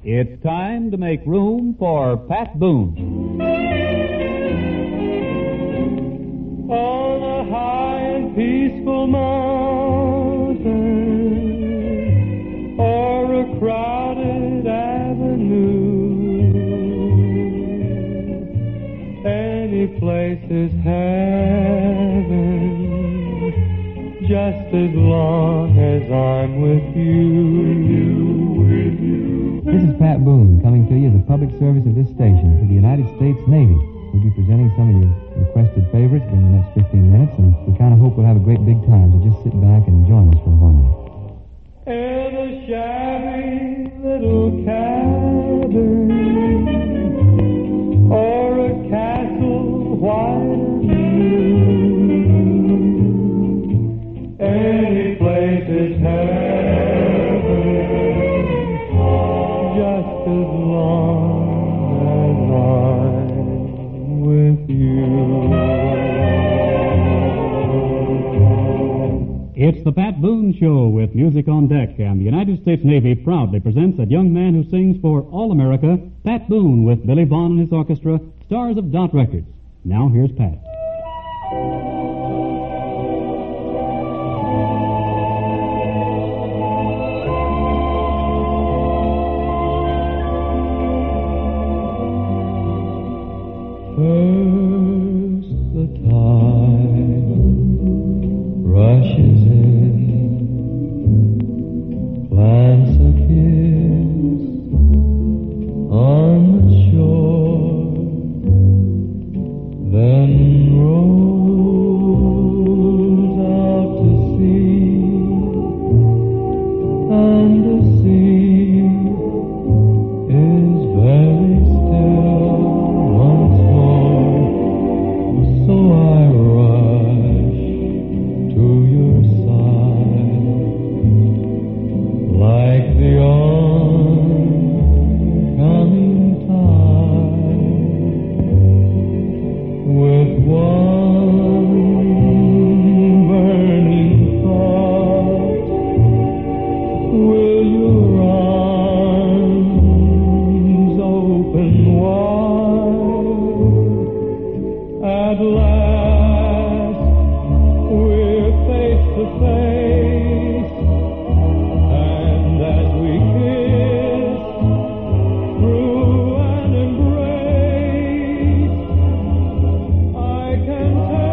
It's time to make room for Pat Boone. On a high and peaceful mountain or a crowded avenue, any place is heaven, just as long as I'm with you. This is Pat Boone coming to you as a public service of this station for the United States Navy. We'll be presenting some of your requested favorites during the next 15 minutes, and we kind of hope we'll have a great big time, so just sit back and join us for a moment. In a shabby little cabin or a castle white and blue, any place is heaven, just as long as I'm with you. It's the Pat Boone Show with music on deck, and the United States Navy proudly presents a young man who sings for all America, Pat Boone, with Billy Vaughn and his orchestra, stars of Dot Records. Now here's Pat. First the tide rushes in, plants a kiss on the shore, then rolls out to sea, and the sea is very still once more. So I rush to your side, like the oncoming tide, with one burning thought: will your arms open wide? At last we're face to face, and as we kiss through an embrace, I can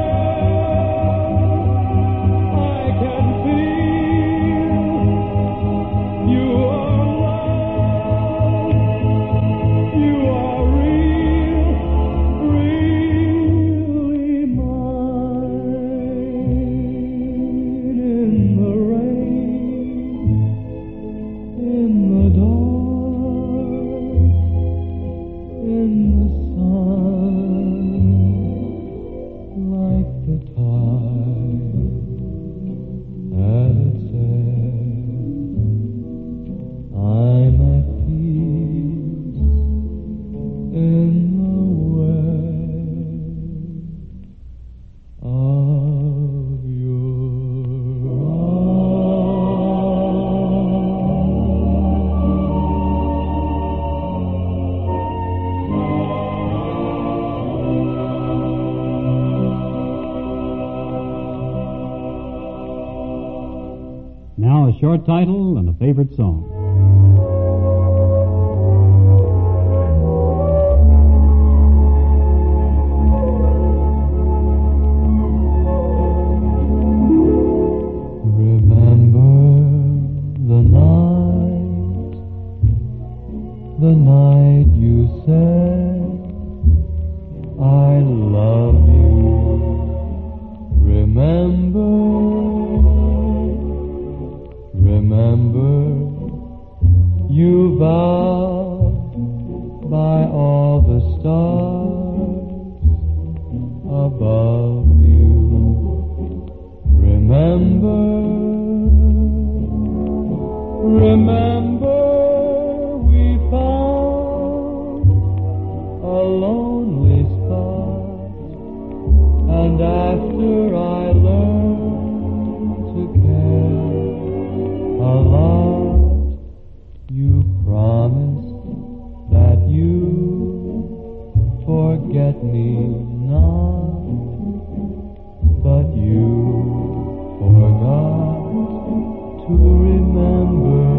tell, I can feel you are love, you are real, really mine. In the rain, in the dark, in the sun, like the tide at its ebb, I'm at peace in the web of your Now a short title and a favorite song. Remember the night you said I love you. Remember, you vowed by all the stars above you. Remember, we found a lonely spot, and after I learned to care a lot, you promised forget me not, but you forgot to remember.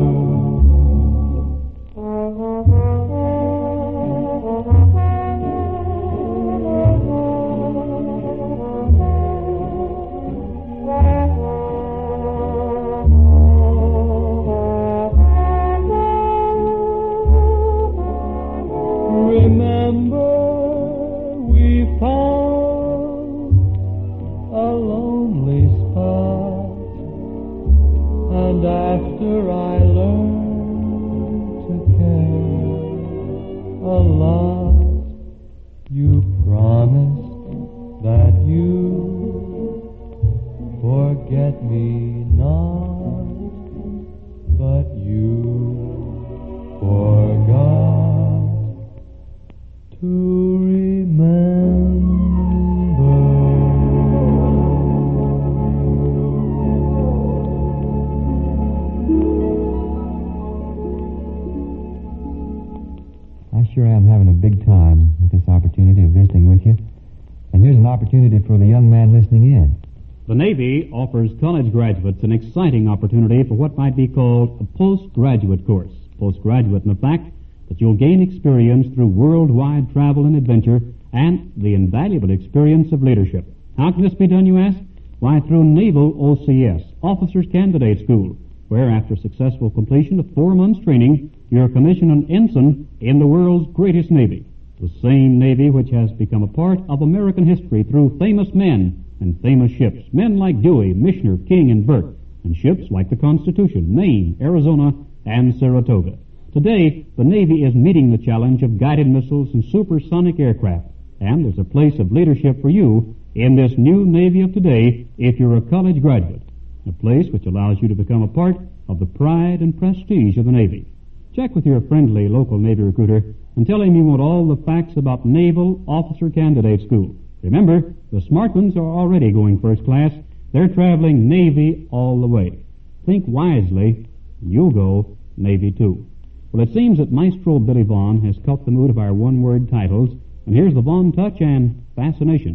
Remember, we found a lonely spot, and after I learned to care a lot, you promised that you forget me not, but you forgot to remember. I sure am having a big time with this opportunity of visiting with you. And here's an opportunity for the young man listening in. The Navy offers college graduates an exciting opportunity for what might be called a postgraduate course. Postgraduate in the fact that you'll gain experience through worldwide travel and adventure and the invaluable experience of leadership. How can this be done, you ask? Why, through Naval OCS, Officers Candidate School, where after successful completion of 4 months training, you're commissioned an ensign in the world's greatest Navy. The same Navy which has become a part of American history through famous men and famous ships. Men like Dewey, Michener, King, and Burke, and ships like the Constitution, Maine, Arizona, and Saratoga. Today, the Navy is meeting the challenge of guided missiles and supersonic aircraft, and there's a place of leadership for you in this new Navy of today if you're a college graduate, a place which allows you to become a part of the pride and prestige of the Navy. Check with your friendly local Navy recruiter and tell him you want all the facts about Naval Officer Candidate School. Remember, the smart ones are already going first class. They're traveling Navy all the way. Think wisely, and you'll go Navy too. Well, it seems that Maestro Billy Vaughn has caught the mood of our one-word titles, and here's the Vaughn touch and fascination.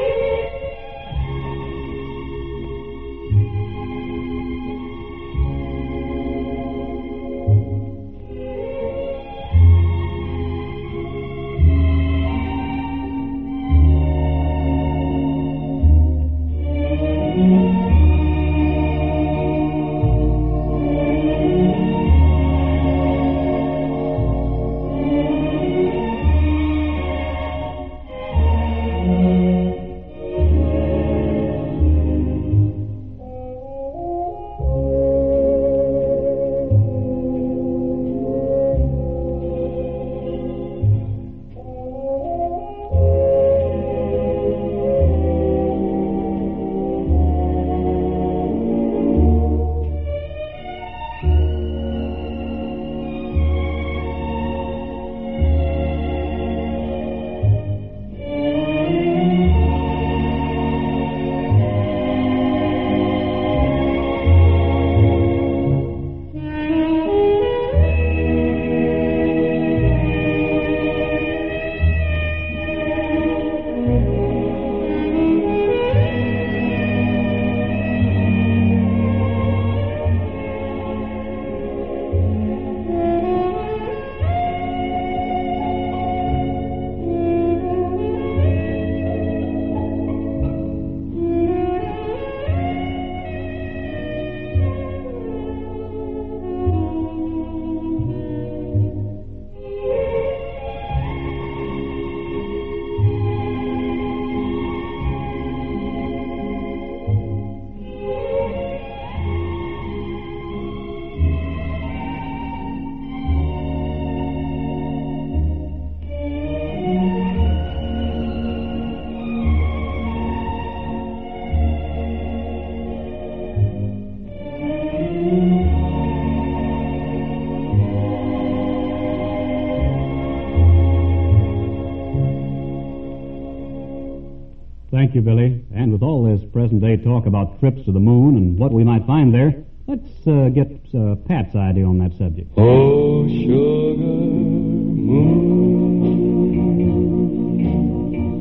Thank you, Billy. And with all this present-day talk about trips to the moon and what we might find there, let's get Pat's idea on that subject. Oh, sugar moon,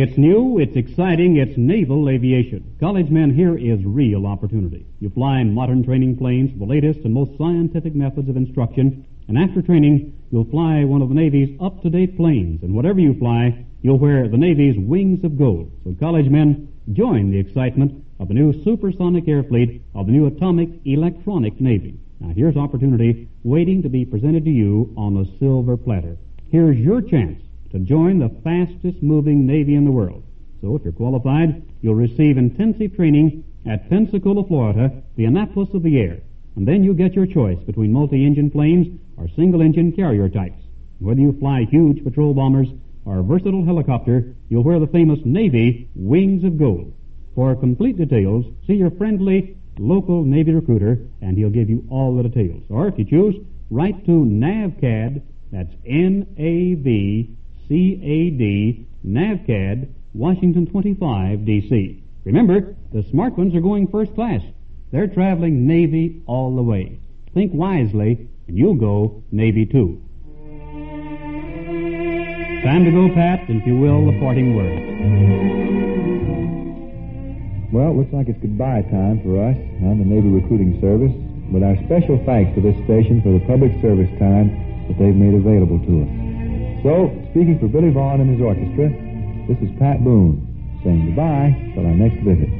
It's new, it's exciting, it's naval aviation. College men, here is real opportunity. You fly modern training planes with the latest and most scientific methods of instruction, and after training, you'll fly one of the Navy's up-to-date planes, and whatever you fly, you'll wear the Navy's wings of gold. So college men, join the excitement of the new supersonic air fleet of the new atomic electronic Navy. Now here's opportunity waiting to be presented to you on a silver platter. Here's your chance to join the fastest moving Navy in the world. So if you're qualified, you'll receive intensive training at Pensacola, Florida, the Annapolis of the air. And then you get your choice between multi-engine planes or single-engine carrier types. Whether you fly huge patrol bombers or a versatile helicopter, you'll wear the famous Navy wings of gold. For complete details, see your friendly local Navy recruiter, and he'll give you all the details. Or if you choose, write to NAVCAD, that's N-A-V-C-A-D, NAVCAD, Washington 25, D.C. Remember, the smart ones are going first class. They're traveling Navy all the way. Think wisely, and you'll go Navy too. Time to go, Pat, and if you will, the parting words. Well, it looks like it's goodbye time for us and the Navy Recruiting Service, with our special thanks to this station for the public service time that they've made available to us. So, speaking for Billy Vaughn and his orchestra, this is Pat Boone, saying goodbye till our next visit.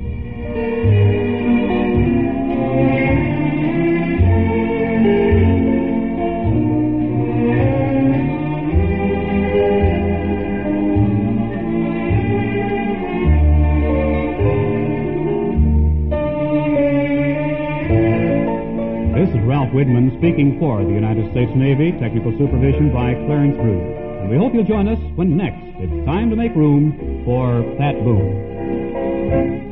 This is Ralph Widman speaking for the United States Navy, technical supervision by Clarence Bruce. And we hope you'll join us when next it's time to make room for Pat Boone.